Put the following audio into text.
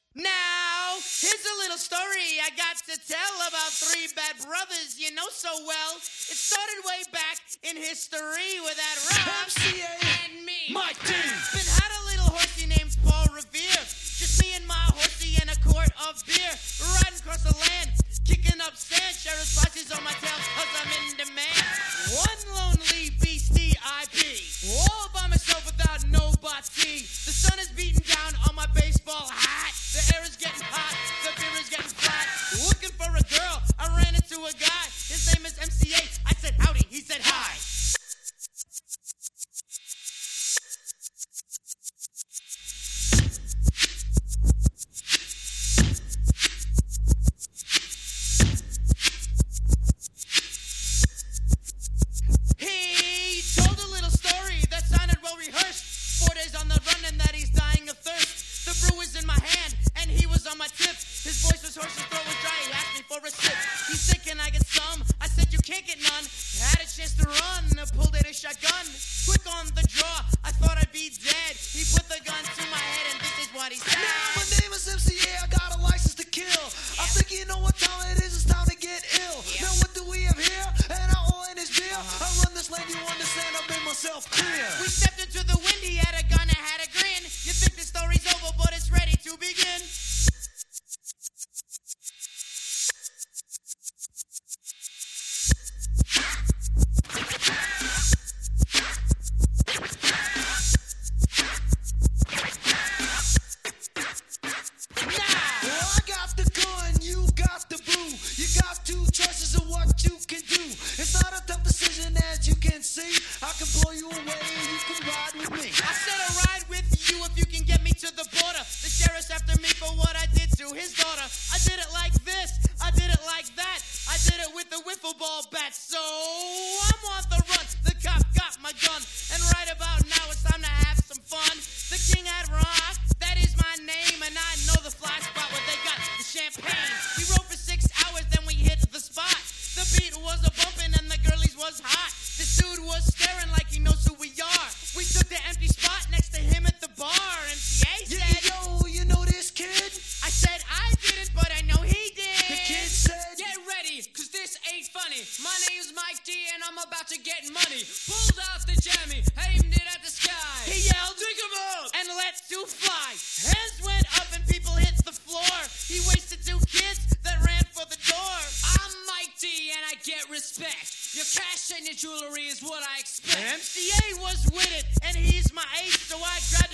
Now, here's a little story I got to tell about three bad brothers you know so well. It started way back in history with that Rob MCA and me. Mike D. Been had a little horsey named Paul Revere. Just me and my horsey in a quart of beer. Riding across the land, kicking up sand. Sheriff's posses on my tail cause I'm in demand. One lonely beastie I be. All by myself without nobody. The sun is beating down on my baseball hat. The air is getting hot, the beer is getting flat. Looking for a girl, I ran into a guy. His name is MCA. I said howdy, he said hi. He told a little story that sounded well rehearsed. 4 days on the run and that he's dying of thirst. The brew was in my hand and he was on my tip. His voice was hoarse, his throat was dry. He asked me for a sip. He said, "Can I get some?" I said, "You can't get none." Had a chance to run, pulled out a shotgun. Quick on the draw, I thought I'd be dead. He put the gun to my head and this is what he said. Now my name is MCA, I got a license to kill. I think you know what time it is, it's time to get ill. Now what do we have here? And I all in this beer. I run this lane, you understand, I made myself clear. We stepped into the wind, he had a gun and had a grin. You think the story's over, but it's ready to begin. Well, I got the gun, you got the boo. You got two choices of what you can do. It's not a tough decision as you can see. I can blow you away and you can ride with me. I said I'll ride with you if you can get me to the border. The sheriff's after me for what I did to his daughter. I did it like this, I did it like that. I did it with a wiffle ball bat. So I'm on the run, the cop got my gun. And right about now it's time to have some fun. The king had rock, that is my name. And I know the fly spot where they got the champagne. We rode for 6 hours, then we hit the spot. The beat was a bumping and the girlies was hot. This dude was staring like he knows who we are. We took the empty spot next to him at the bar. MCA said, Yo, you know this kid? I said I didn't, but I know he did. The kid said, Get ready, cause this ain't funny. My name's Mike D and I'm about to get money. Pulled out the jammy, aimed it at the sky. He yelled, "Dig him up!" and let two fly. Hands went up and people hit the floor. He wasted 2 kids that ran for the door. I'm Mike D and I get respect. Your cash and your jewelry is what I expect. MCA was with it, and he's my ace, so I grabbed